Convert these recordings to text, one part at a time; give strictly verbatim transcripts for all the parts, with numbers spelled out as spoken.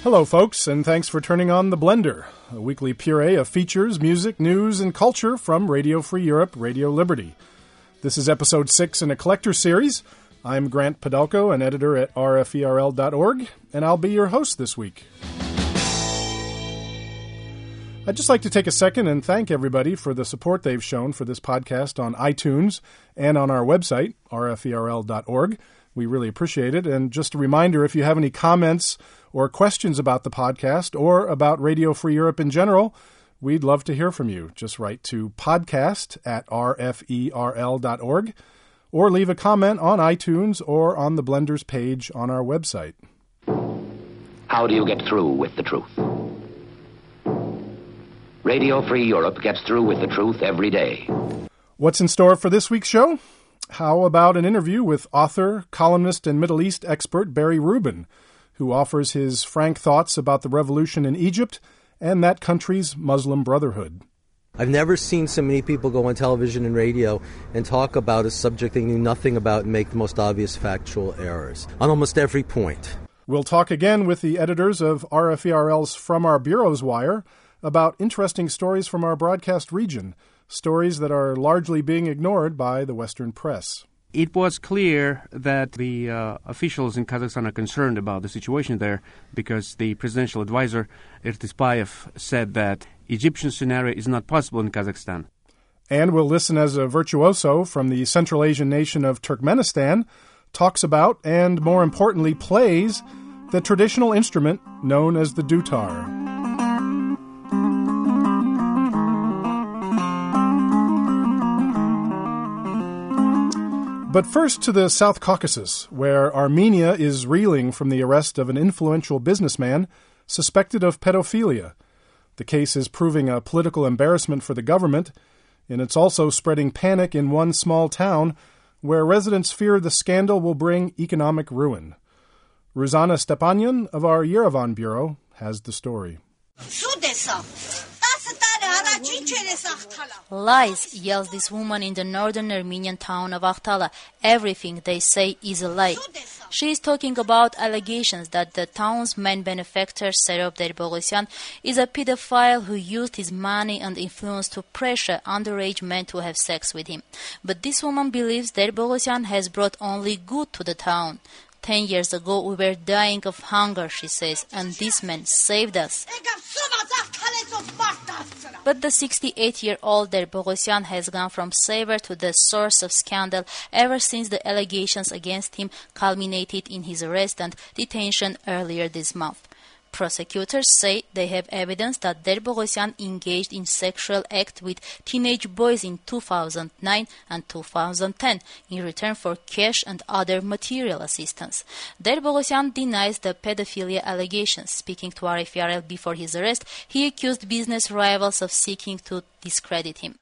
Hello, folks, and thanks for turning on The Blender, a weekly puree of features, music, news, and culture from Radio Free Europe, Radio Liberty. This is episode six in a collector series. I'm Grant Padalko, an editor at R F E R L dot org, and I'll be your host this week. I'd just like to take a second and thank everybody for the support they've shown for this podcast on iTunes and on our website, R F E R L dot org. We really appreciate it. And just a reminder, if you have any comments or questions about the podcast or about Radio Free Europe in general, we'd love to hear from you. Just write to podcast at R F E R L dot org or leave a comment on iTunes or on the Blenders page on our website. How do you get through with the truth? Radio Free Europe gets through with the truth every day. What's in store for this week's show? How about an interview with author, columnist, and Middle East expert Barry Rubin, who offers his frank thoughts about the revolution in Egypt and that country's Muslim Brotherhood. I've never seen so many people go on television and radio and talk about a subject they knew nothing about and make the most obvious factual errors on almost every point. We'll talk again with the editors of R F E R L's From Our Bureau's Wire about interesting stories from our broadcast region, stories that are largely being ignored by the Western press. It was clear that the uh, officials in Kazakhstan are concerned about the situation there because the presidential advisor, Ertispayev, said that Egyptian scenario is not possible in Kazakhstan. And we'll listen as a virtuoso from the Central Asian nation of Turkmenistan talks about, and more importantly, plays, the traditional instrument known as the dutar. But first to the South Caucasus, where Armenia is reeling from the arrest of an influential businessman suspected of pedophilia. The case is proving a political embarrassment for the government, and it's also spreading panic in one small town where residents fear the scandal will bring economic ruin. Ruzana Stepanyan of our Yerevan bureau has the story. Lies, yells this woman in the northern Armenian town of Akhtala. Everything they say is a lie. She is talking about allegations that the town's main benefactor, Serop Derbogosyan, is a pedophile who used his money and influence to pressure underage men to have sex with him. But this woman believes Derbogosyan has brought only good to the town. Ten years ago, we were dying of hunger, she says, and this man saved us. But the sixty-eight-year-old Derbogosyan has gone from savior to the source of scandal ever since the allegations against him culminated in his arrest and detention earlier this month. Prosecutors say they have evidence that Derbogosyan engaged in sexual act with teenage boys in two thousand nine and two thousand ten in return for cash and other material assistance. Derbogosyan denies the pedophilia allegations. Speaking to R F E R L before his arrest, he accused business rivals of seeking to discredit him.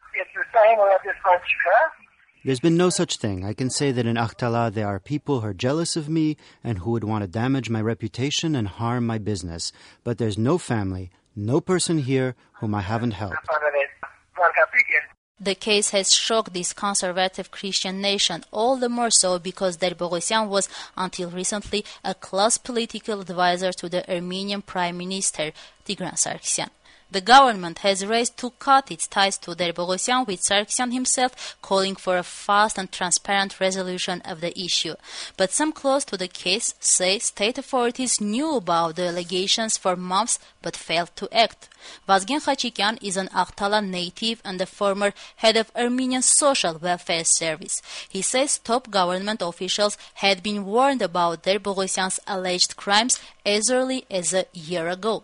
There's been no such thing. I can say that in Akhtala there are people who are jealous of me and who would want to damage my reputation and harm my business. But there's no family, no person here whom I haven't helped. The case has shocked this conservative Christian nation, all the more so because Derbogosyan was, until recently, a close political advisor to the Armenian Prime Minister, Tigran Sargsyan. The government has raced to cut its ties to Derbogosyan, with Sargsyan himself calling for a fast and transparent resolution of the issue. But some close to the case say state authorities knew about the allegations for months but failed to act. Vazgen Khachikyan is an Akhtala native and the former head of Armenian Social Welfare Service. He says top government officials had been warned about Derbogosyan's alleged crimes as early as a year ago.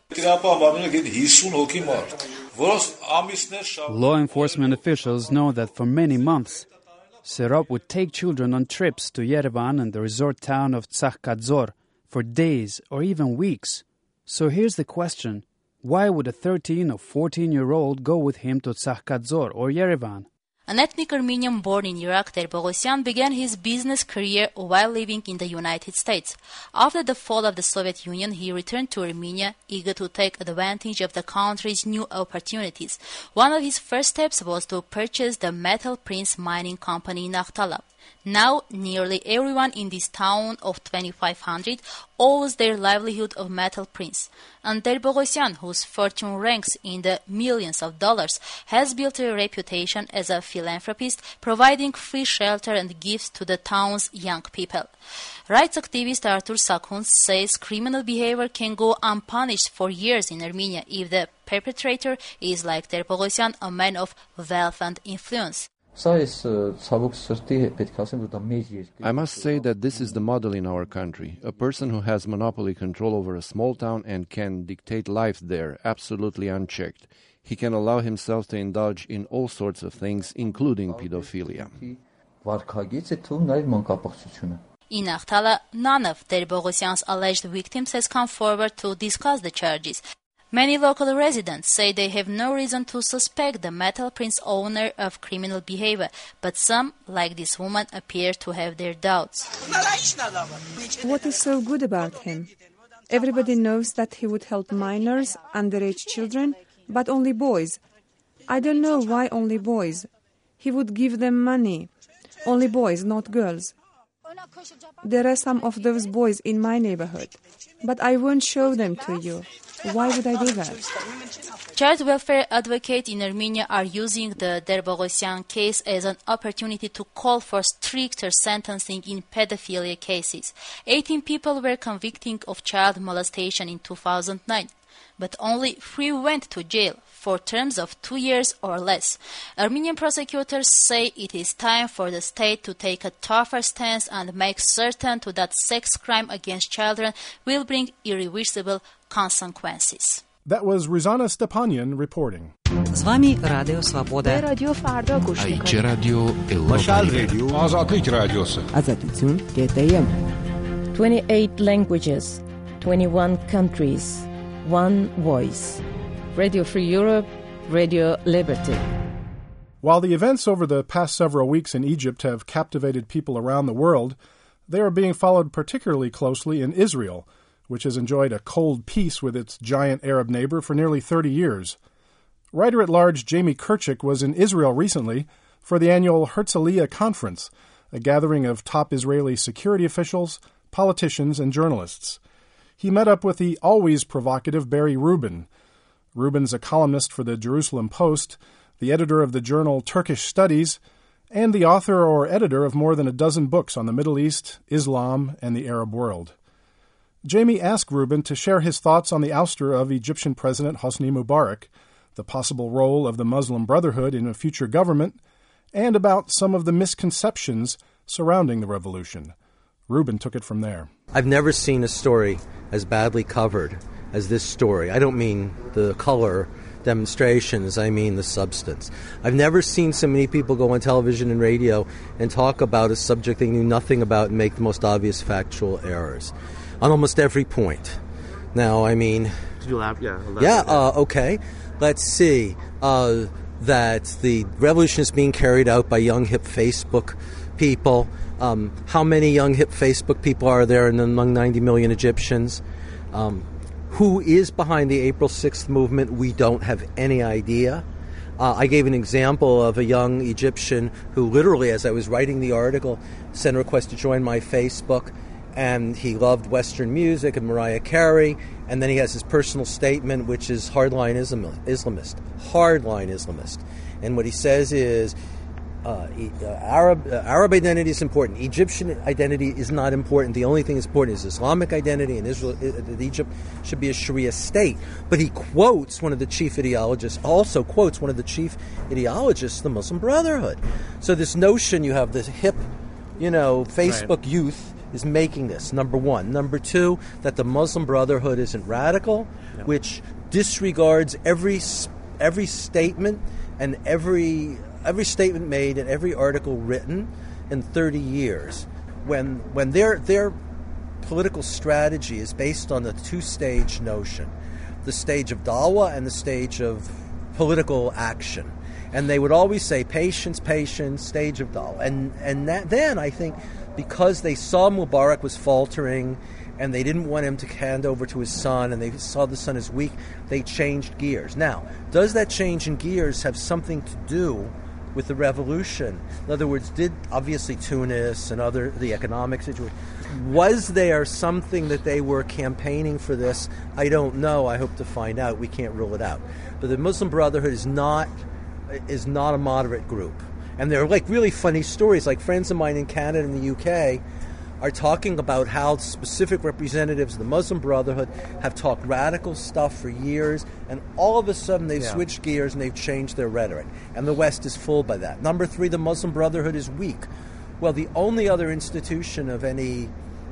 Law enforcement officials know that for many months, Serop would take children on trips to Yerevan and the resort town of Tsakhkadzor for days or even weeks. So here's the question. Why would a thirteen or fourteen-year-old go with him to Tsakhkadzor or Yerevan? An ethnic Armenian born in Iraq, Derbogosyan began his business career while living in the United States. After the fall of the Soviet Union, he returned to Armenia, eager to take advantage of the country's new opportunities. One of his first steps was to purchase the Metal Prince mining company in Akhtala. Now, nearly everyone in this town of twenty-five hundred owes their livelihood of metal prints. And Ter-Boghossian, whose fortune ranks in the millions of dollars, has built a reputation as a philanthropist, providing free shelter and gifts to the town's young people. Rights activist Artur Sakuns says criminal behavior can go unpunished for years in Armenia if the perpetrator is, like Ter-Boghossian, a man of wealth and influence. I must say that this is the model in our country. A person who has monopoly control over a small town and can dictate life there, absolutely unchecked. He can allow himself to indulge in all sorts of things, including pedophilia. In Achtala, none of Ter-Boghossian's alleged victims has come forward to discuss the charges. Many local residents say they have no reason to suspect the metal prints owner of criminal behavior, but some, like this woman, appear to have their doubts. What is so good about him? Everybody knows that he would help minors, underage children, but only boys. I don't know why only boys. He would give them money. Only boys, not girls. There are some of those boys in my neighborhood, but I won't show them to you. Why would I do that? Child welfare advocates in Armenia are using the Ter-Boghossian case as an opportunity to call for stricter sentencing in pedophilia cases. eighteen people were convicted of child molestation in two thousand nine, but only three went to jail for terms of two years or less. Armenian prosecutors say it is time for the state to take a tougher stance and make certain to that sex crime against children will bring irreversible consequences. That was Ruzana Stepanyan reporting. С вами Радио Свобода. Радио Фарда гуш میکنید. Aici Radio Mashal Radio. Azatlik Radiosu. Azatitun K T M. twenty-eight languages, twenty-one countries, one voice. Radio Free Europe, Radio Liberty. While the events over the past several weeks in Egypt have captivated people around the world, they are being followed particularly closely in Israel, which has enjoyed a cold peace with its giant Arab neighbor for nearly thirty years. Writer-at-large Jamie Kirchick was in Israel recently for the annual Herzliya Conference, a gathering of top Israeli security officials, politicians, and journalists. He met up with the always provocative Barry Rubin. Rubin's a columnist for the Jerusalem Post, the editor of the journal Turkish Studies, and the author or editor of more than a dozen books on the Middle East, Islam, and the Arab world. Jamie asked Rubin to share his thoughts on the ouster of Egyptian President Hosni Mubarak, the possible role of the Muslim Brotherhood in a future government, and about some of the misconceptions surrounding the revolution. Rubin took it from there. I've never seen a story as badly covered as this story. I don't mean the color demonstrations, I mean the substance. I've never seen so many people go on television and radio and talk about a subject they knew nothing about and make the most obvious factual errors on almost every point. Now, I mean... Did you laugh? Yeah. Yeah, uh, okay. Let's see. Uh, that the revolution is being carried out by young, hip Facebook people. Um, how many young, hip Facebook people are there among ninety million Egyptians? Um, who is behind the April sixth movement? We don't have any idea. Uh, I gave an example of a young Egyptian who literally, as I was writing the article, sent a request to join my Facebook, and he loved Western music and Mariah Carey, and then he has his personal statement, which is hardline Islamist. Hardline Islamist. And what he says is, uh, uh, Arab uh, Arab identity is important. Egyptian identity is not important. The only thing that's important is Islamic identity, and Israel, uh, Egypt should be a Sharia state. But he quotes one of the chief ideologists, also quotes one of the chief ideologists, the Muslim Brotherhood. So this notion you have this hip, you know, Facebook right. youth is making this, number one. Number two, that the Muslim Brotherhood isn't radical, no. which disregards every every statement and every every statement made and every article written in thirty years. When when their their political strategy is based on the two-stage notion, the stage of dawah and the stage of political action. And they would always say, patience, patience, stage of dawah. And, and that, then I think because they saw Mubarak was faltering and they didn't want him to hand over to his son and they saw the son as weak, they changed gears. Now, does that change in gears have something to do with the revolution? In other words, did obviously Tunis and other the economic situation, was there something that they were campaigning for this? I don't know. I hope to find out. We can't rule it out. But the Muslim Brotherhood is not is not a moderate group. And there are like really funny stories, like friends of mine in Canada and the U K are talking about how specific representatives of the Muslim Brotherhood have talked radical stuff for years, and all of a sudden they've yeah. switched gears and they've changed their rhetoric. And the West is fooled by that. Number three, the Muslim Brotherhood is weak. Well, the only other institution of any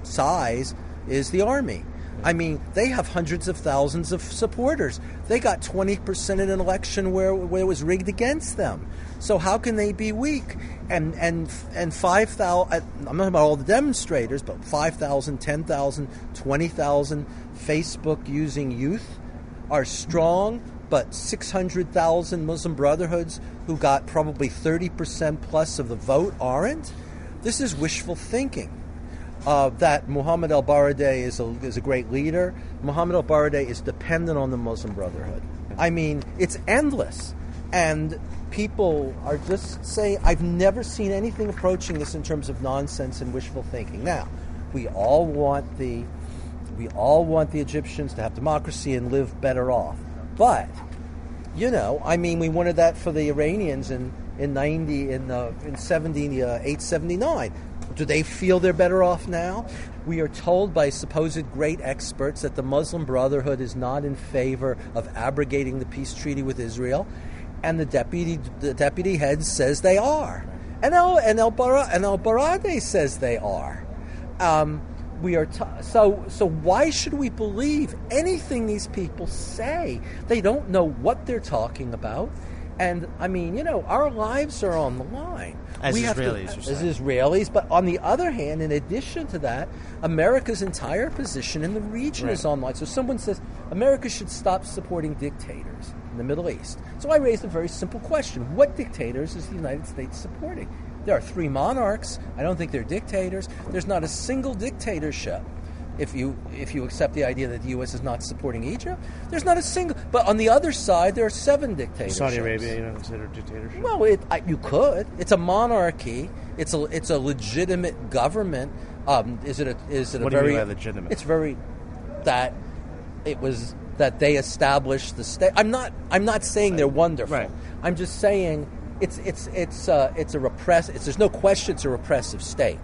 size is the army. I mean, they have hundreds of thousands of supporters. They got twenty percent in an election where, where it was rigged against them. So how can they be weak? And and and five thousand, I'm not about all the demonstrators, but five thousand, ten thousand, twenty thousand Facebook-using youth are strong, but six hundred thousand Muslim Brotherhoods who got probably thirty percent plus of the vote aren't? This is wishful thinking. Uh, that Muhammad al-Baradei is a, is a great leader. Muhammad al-Baradei is dependent on the Muslim Brotherhood. I mean, it's endless. And people are just saying, I've never seen anything approaching this in terms of nonsense and wishful thinking. Now, we all want the we all want the Egyptians to have democracy and live better off. But, you know, I mean, we wanted that for the Iranians in, in ninety in uh, in seventy-eight, seventy-nine. Do they feel they're better off now? We are told by supposed great experts that the Muslim Brotherhood is not in favor of abrogating the peace treaty with Israel, and the deputy the deputy head says they are, and El and El Bara, and El Baradei says they are. Um, we are t- so so. Why should we believe anything these people say? They don't know what they're talking about. And, I mean, you know, our lives are on the line. As we Israelis, have to, As Israelis. But on the other hand, in addition to that, America's entire position in the region right. is on the line. So someone says, America should stop supporting dictators in the Middle East. So I raised a very simple question. What dictators is the United States supporting? There are three monarchs. I don't think they're dictators. There's not a single dictatorship. If you if you accept the idea that the U S is not supporting Egypt, there's not a single. But on the other side, there are seven dictatorships. Saudi Arabia, you don't consider dictatorship? Well, it, I, you could. It's a monarchy. It's a it's a legitimate government. Um, is it a is it a what very do you mean by legitimate? It's very that it was that they established the state. I'm not I'm not saying they're wonderful. Right. I'm just saying it's it's it's uh, it's a repress. It's there's no question it's a repressive state,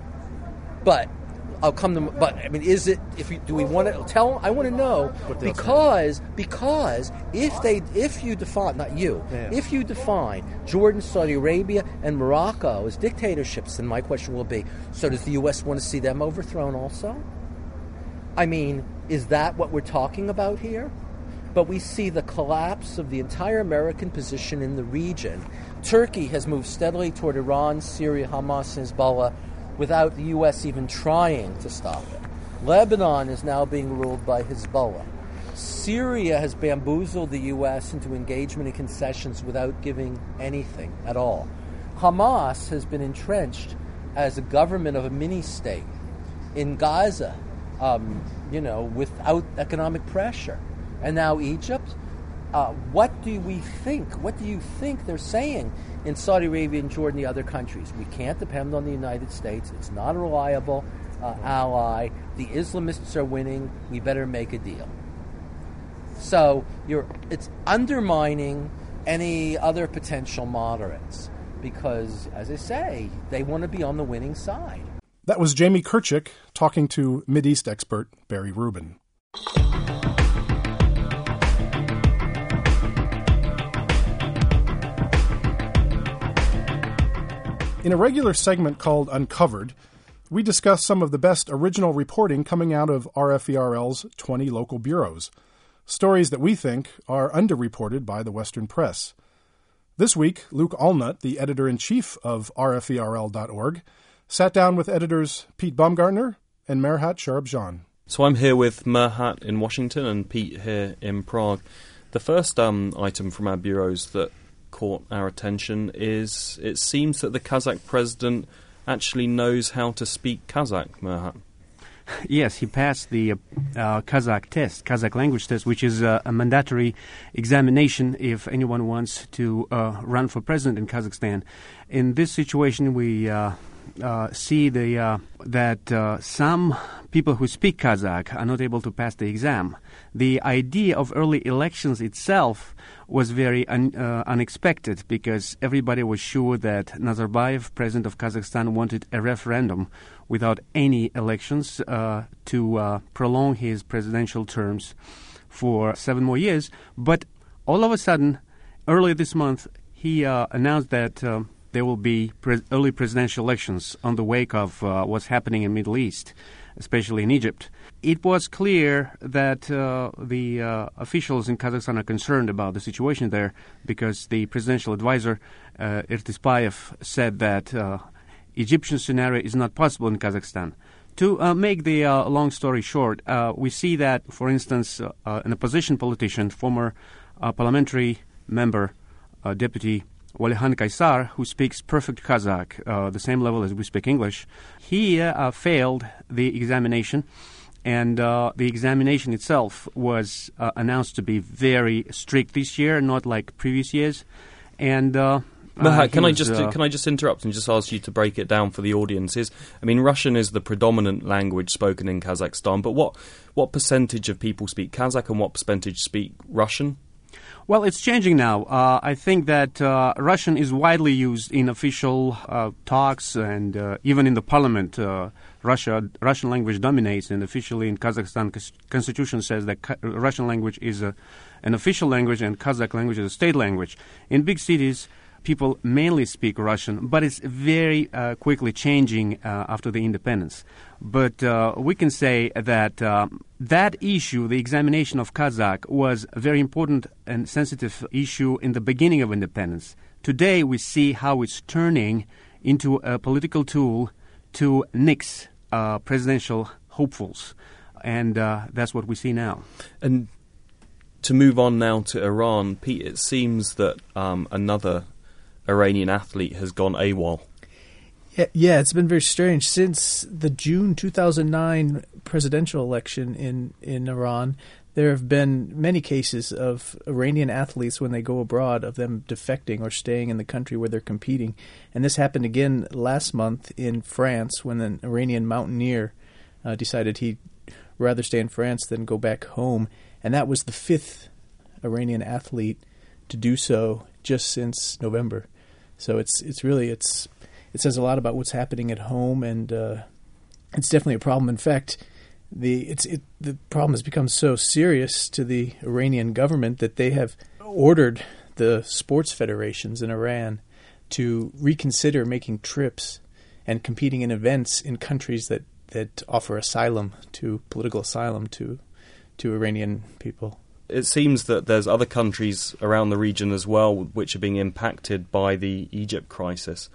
but. I'll come to, but I mean, is it? If you, do we want to tell? I want to know because because if they if you define not you yeah. if you define Jordan, Saudi Arabia, and Morocco as dictatorships, then my question will be: so does the U S want to see them overthrown also? I mean, is that what we're talking about here? But we see the collapse of the entire American position in the region. Turkey has moved steadily toward Iran, Syria, Hamas, and Hezbollah, without the U S even trying to stop it. Lebanon is now being ruled by Hezbollah. Syria has bamboozled the U S into engagement and concessions without giving anything at all. Hamas has been entrenched as a government of a mini-state in Gaza, um, you know, without economic pressure. And now Egypt. Uh, what do we think? What do you think they're saying in Saudi Arabia and Jordan and the other countries? We can't depend on the United States. It's not a reliable uh, ally. The Islamists are winning. We better make a deal. So you're, it's undermining any other potential moderates because, as I say, they want to be on the winning side. That was Jamie Kirchick talking to Mideast expert Barry Rubin. In a regular segment called Uncovered, we discuss some of the best original reporting coming out of R F E R L's twenty local bureaus, stories that we think are underreported by the Western press. This week, Luke Allnutt, the editor-in-chief of R F E R L dot org, sat down with editors Pete Baumgartner and Merhat Sharabjan. So I'm here with Merhat in Washington and Pete here in Prague. The first um, item from our bureaus that caught our attention is it seems that the Kazakh president actually knows how to speak Kazakh, Merhat. Yes, he passed the uh, uh, Kazakh test, Kazakh language test, which is uh, a mandatory examination if anyone wants to uh, run for president in Kazakhstan. In this situation, we uh, uh, see the uh, that uh, some people who speak Kazakh are not able to pass the exam. The idea of early elections itself was very un, uh, unexpected because everybody was sure that Nazarbayev, president of Kazakhstan, wanted a referendum without any elections uh, to uh, prolong his presidential terms for seven more years. But all of a sudden, earlier this month, he uh, announced that uh, there will be pre- early presidential elections on the wake of uh, what's happening in the Middle East, especially in Egypt. It was clear that uh, the uh, officials in Kazakhstan are concerned about the situation there because the presidential advisor, uh, Ertispayev, said that uh, Egyptian scenario is not possible in Kazakhstan. To uh, make the uh, long story short, uh, we see that, for instance, uh, uh, an opposition politician, former uh, parliamentary member, uh, Deputy Walihan Kaysar, who speaks perfect Kazakh, uh, the same level as we speak English, he uh, failed the examination, and uh, the examination itself was uh, announced to be very strict this year, not like previous years. And uh, Mahat, uh, can I was, just uh, can I just interrupt and just ask you to break it down for the audiences? I mean, Russian is the predominant language spoken in Kazakhstan, but what what percentage of people speak Kazakh and what percentage speak Russian? Well, it's changing now. Uh, I think that uh, Russian is widely used in official uh, talks and uh, even in the parliament. Uh, Russia, Russian language dominates, and officially in Kazakhstan, cons- constitution says that Ka- Russian language is a, an official language and Kazakh language is a state language. In big cities, people mainly speak Russian, but it's very uh, quickly changing uh, after the independence. But uh, we can say that uh, that issue, the examination of Kazakh, was a very important and sensitive issue in the beginning of independence. Today we see how it's turning into a political tool to nix uh, presidential hopefuls. And uh, that's what we see now. And to move on now to Iran, Pete, it seems that um, another Iranian athlete has gone AWOL. Yeah, yeah, it's been very strange. Since the June two thousand nine presidential election in, in Iran, there have been many cases of Iranian athletes, when they go abroad, of them defecting or staying in the country where they're competing. And this happened again last month in France when an Iranian mountaineer uh, decided he'd rather stay in France than go back home. And that was the fifth Iranian athlete to do so just since November. So it's it's really it's it says a lot about what's happening at home, and uh, it's definitely a problem. In fact, the it's it the problem has become so serious to the Iranian government that they have ordered the sports federations in Iran to reconsider making trips and competing in events in countries that, that offer asylum to political asylum to to Iranian people. It seems that there's other countries around the region as well which are being impacted by the Egypt crisis.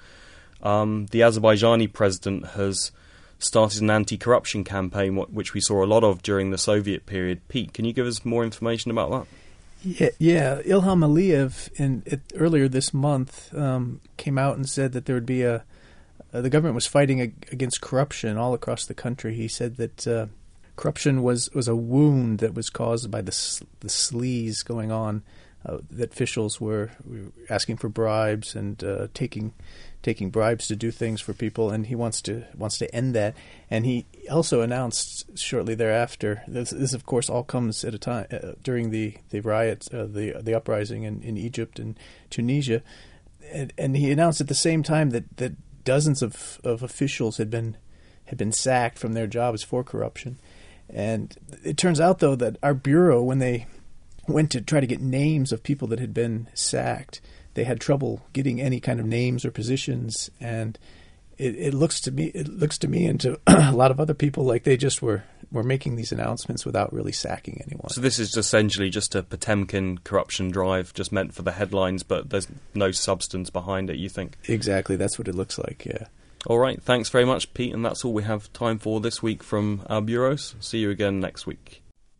Um, the Azerbaijani president has started an anti-corruption campaign, which we saw a lot of during the Soviet period. Pete, can you give us more information about that? Yeah, yeah. Ilham Aliyev in, it, earlier this month um, came out and said that there would be a uh, the government was fighting ag- against corruption all across the country. He said that uh, corruption was, was a wound that was caused by the the sleaze going on, uh, that officials were, were asking for bribes and uh, taking taking bribes to do things for people, and he wants to wants to end that. And he also announced shortly thereafter, this, this of course all comes at a time uh, during the the riots, uh, the the uprising in, in Egypt and Tunisia, and, and he announced at the same time that, that dozens of, of officials had been had been sacked from their jobs for corruption. And it turns out, though, that our bureau, when they went to try to get names of people that had been sacked, they had trouble getting any kind of names or positions. And it, it looks to me, it looks to me, and to a lot of other people, like they just were, were making these announcements without really sacking anyone. So this is essentially just a Potemkin corruption drive, just meant for the headlines, but there's no substance behind it, you think? Exactly, that's what it looks like, yeah. All right, thanks very much, Pete, and that's all we have time for this week from our bureaus. See you again next week.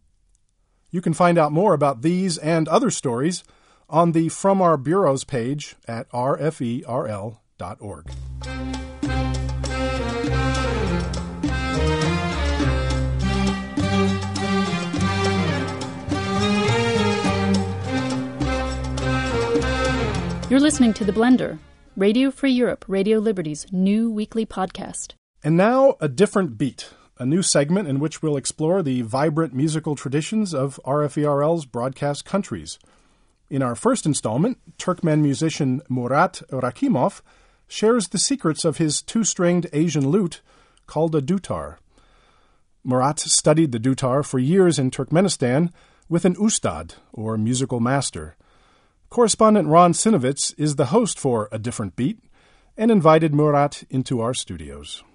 You can find out more about these and other stories on the From Our Bureaus page at r f e r l dot org. You're listening to The Blender, Radio Free Europe, Radio Liberty's new weekly podcast. And now, A Different Beat, a new segment in which we'll explore the vibrant musical traditions of R F E R L's broadcast countries. In our first installment, Turkmen musician Murat Rakhimov shares the secrets of his two-stringed Asian lute called a dutar. Murat studied the dutar for years in Turkmenistan with an ustad, or musical master. Correspondent Ron Sinovitz is the host for A Different Beat and invited Murat into our studios.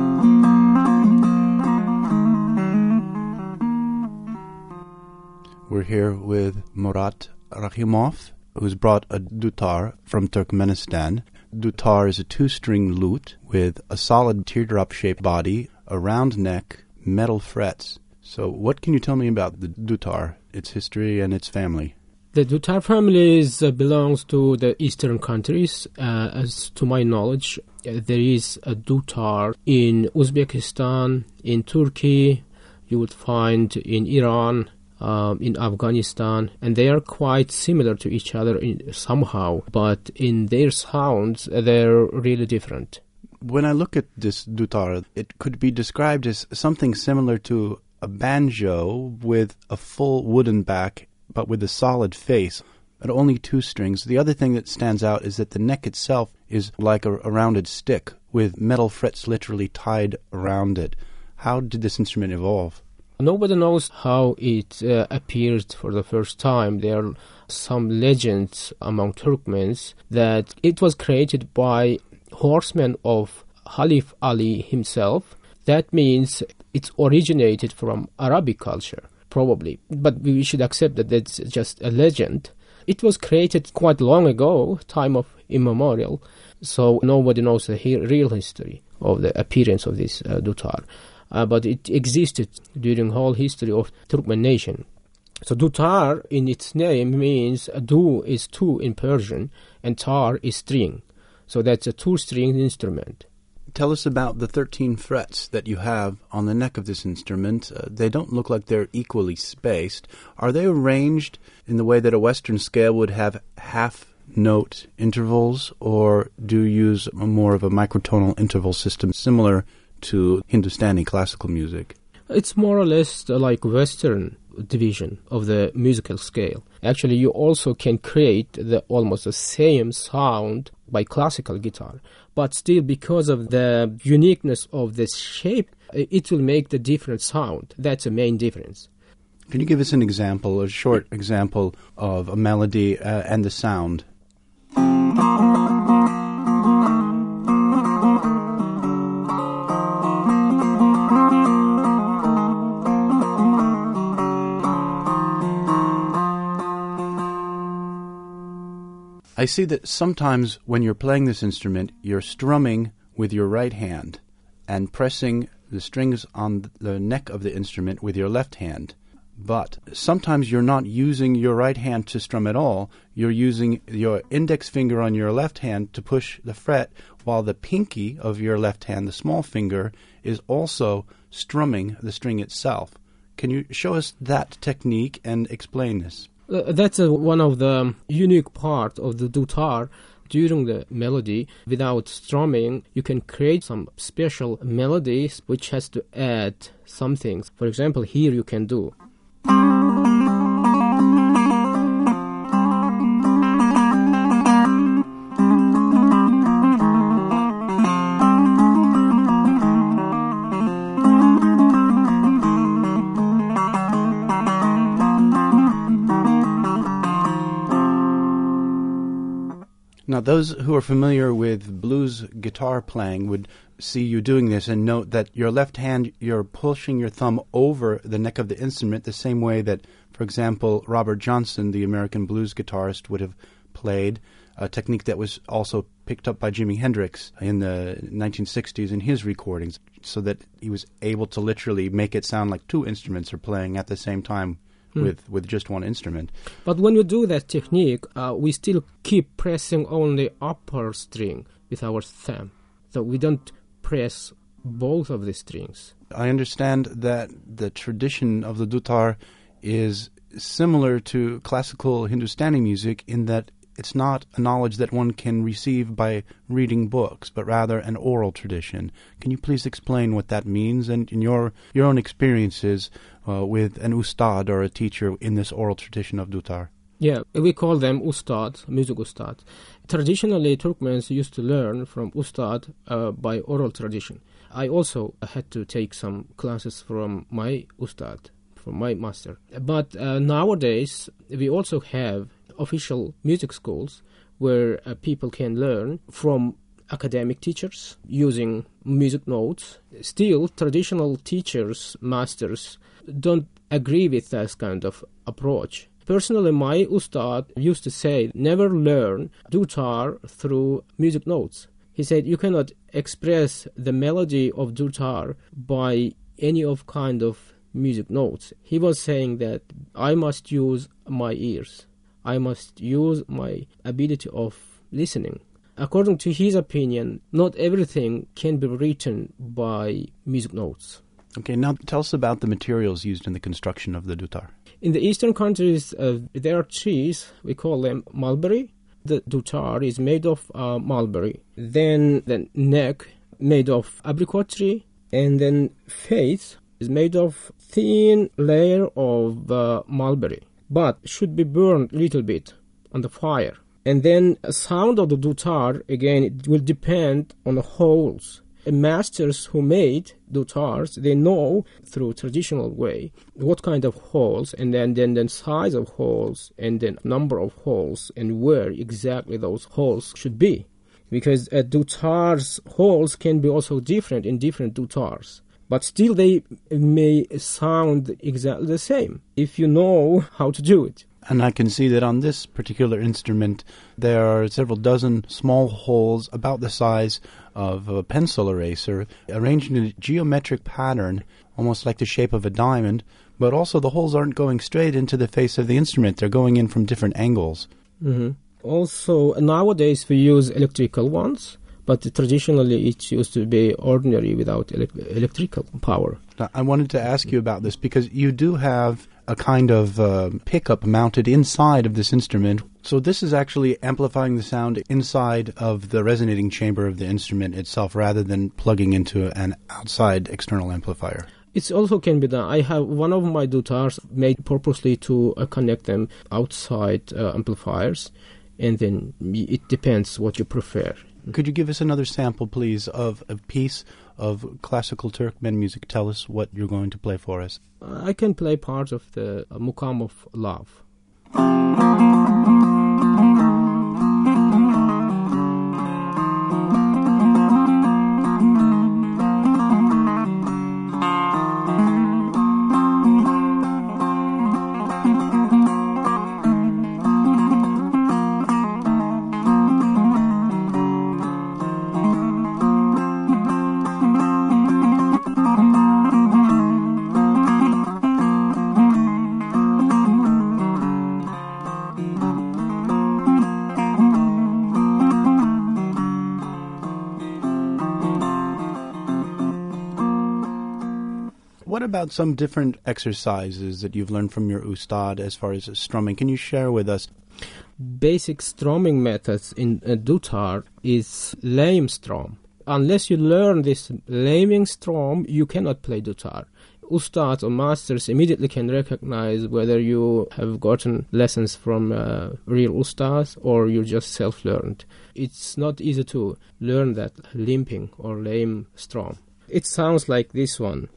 We're here with Murat Rakhimov, who's brought a dutar from Turkmenistan. Dutar is a two-string lute with a solid teardrop-shaped body, a round neck, metal frets. So what can you tell me about the dutar, its history, and its family? The dutar family is, uh, belongs to the eastern countries. Uh, as to my knowledge, uh, there is a dutar in Uzbekistan, in Turkey, you would find in Iran, um, in Afghanistan, and they are quite similar to each other in, somehow, but in their sounds, they're really different. When I look at this dutar, it could be described as something similar to a banjo with a full wooden back, but with a solid face, but only two strings. The other thing that stands out is that the neck itself is like a, a rounded stick with metal frets literally tied around it. How did this instrument evolve? Nobody knows how it uh, appeared for the first time. There are some legends among Turkmens that it was created by horsemen of Halif Ali himself. That means it's originated from Arabic culture. Probably, but we should accept that that's just a legend. It was created quite long ago, time of immemorial, so nobody knows the he- real history of the appearance of this uh, dutar. Uh, but it existed during the whole history of Turkmen nation. So dutar in its name means du is two in Persian and tar is string. So that's a two-string instrument. Tell us about the thirteen frets that you have on the neck of this instrument. Uh, they don't look like they're equally spaced. Are they arranged in the way that a Western scale would have half-note intervals, or do you use a more of a microtonal interval system similar to Hindustani classical music? It's more or less like Western division of the musical scale. Actually, you also can create the almost the same sound by classical guitar, but still because of the uniqueness of this shape, it will make the different sound. That's the main difference. Can you give us an example, a short example of a melody uh, and the sound? I see that sometimes when you're playing this instrument, you're strumming with your right hand and pressing the strings on the neck of the instrument with your left hand. But sometimes you're not using your right hand to strum at all. You're using your index finger on your left hand to push the fret, while the pinky of your left hand, the small finger, is also strumming the string itself. Can you show us that technique and explain this? Uh, that's uh, one of the unique part of the dutar. During the melody, without strumming, you can create some special melodies which has to add some things. For example, here you can do. Now, those who are familiar with blues guitar playing would see you doing this and note that your left hand, you're pushing your thumb over the neck of the instrument the same way that, for example, Robert Johnson, the American blues guitarist, would have played, a technique that was also picked up by Jimi Hendrix in the nineteen sixties in his recordings, so that he was able to literally make it sound like two instruments are playing at the same time. Hmm. With, with just one instrument. But when we do that technique, uh, we still keep pressing on the upper string with our thumb. So we don't press both of the strings. I understand that the tradition of the dutar is similar to classical Hindustani music in that it's not a knowledge that one can receive by reading books, but rather an oral tradition. Can you please explain what that means and in your, your own experiences uh, with an ustad or a teacher in this oral tradition of dutar? Yeah, we call them ustad, music ustad. Traditionally, Turkmens used to learn from ustad uh, by oral tradition. I also had to take some classes from my ustad, from my master. But uh, nowadays, we also have official music schools where uh, people can learn from academic teachers using music notes. Still, traditional teachers, masters, don't agree with this kind of approach. Personally, my ustad used to say, never learn dutar through music notes. He said, you cannot express the melody of dutar by any of kind of music notes. He was saying that I must use my ears. I must use my ability of listening. According to his opinion, not everything can be written by music notes. Okay, now tell us about the materials used in the construction of the dutar. In the eastern countries, uh, there are trees, we call them mulberry. The dutar is made of uh, mulberry. Then the neck made of apricot tree, and then face is made of thin layer of uh, mulberry, but should be burned a little bit on the fire. And then the sound of the dutar, again, it will depend on the holes. The masters who made dutars, they know through traditional way what kind of holes, and then then then size of holes, and then number of holes, and where exactly those holes should be. Because uh, dutars holes can be also different in different dutars, but still they may sound exactly the same if you know how to do it. And I can see that on this particular instrument, there are several dozen small holes about the size of a pencil eraser, arranged in a geometric pattern, almost like the shape of a diamond, but also the holes aren't going straight into the face of the instrument. They're going in from different angles. Mm-hmm. Also, nowadays we use electrical ones, but traditionally it used to be ordinary without ele- electrical power. Now, I wanted to ask you about this because you do have a kind of uh, pickup mounted inside of this instrument. So this is actually amplifying the sound inside of the resonating chamber of the instrument itself rather than plugging into an outside external amplifier. It also can be done. I have one of my dutars made purposely to uh, connect them outside uh, amplifiers, and then it depends what you prefer. Could you give us another sample, please, of a piece of classical Turkmen music? Tell us what you're going to play for us. I can play part of the uh, Mukam of Love. What about some different exercises that you've learned from your ustad as far as strumming? Can you share with us? Basic strumming methods in a dutar is lame strum. Unless you learn this laming strum, you cannot play dutar. Ustads or masters immediately can recognize whether you have gotten lessons from uh, real ustads or you just self-learned. It's not easy to learn that limping or lame strum. It sounds like this one.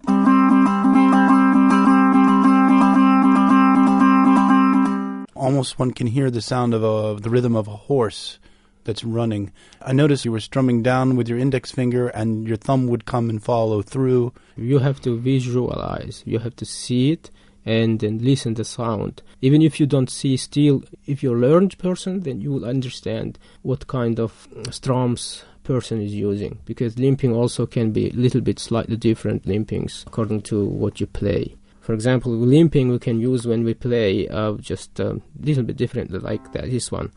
Almost one can hear the sound of a, the rhythm of a horse that's running. I noticed you were strumming down with your index finger and your thumb would come and follow through. You have to visualize, you have to see it and then listen the sound. Even if you don't see, still, if you're a learned person, then you will understand what kind of strums person is using, because limping also can be a little bit slightly different limpings according to what you play. For example, limping we can use when we play uh, just a little bit differently, like that, this one.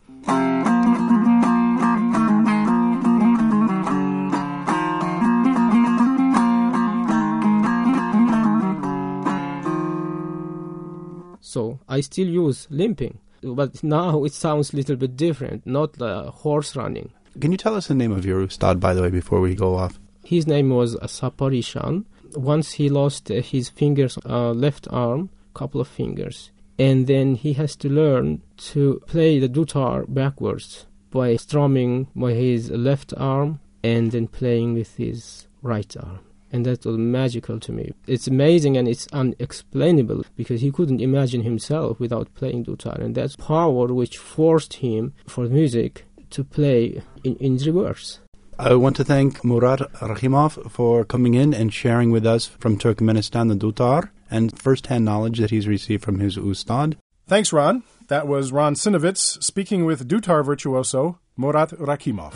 So I still use limping. But now it sounds a little bit different, not uh, horse running. Can you tell us the name of your ustad, by the way, before we go off? His name was Saparishan. Once he lost uh, his fingers, uh, left arm, couple of fingers. And then he has to learn to play the dutar backwards by strumming by his left arm and then playing with his right arm. And that was magical to me. It's amazing and it's unexplainable because he couldn't imagine himself without playing dutar. And that's power which forced him for music to play in, in reverse. I want to thank Murat Rakhimov for coming in and sharing with us from Turkmenistan the dutar and first-hand knowledge that he's received from his ustad. Thanks, Ron. That was Ron Sinovitz speaking with dutar virtuoso Murat Rakhimov.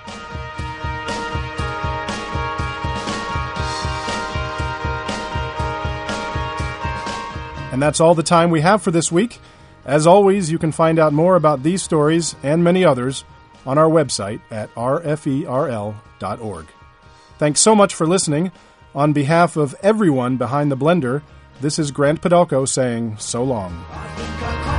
And that's all the time we have for this week. As always, you can find out more about these stories and many others on our website at r f e r l dot org. Thanks so much for listening. On behalf of everyone behind the blender, this is Grant Padalko saying so long.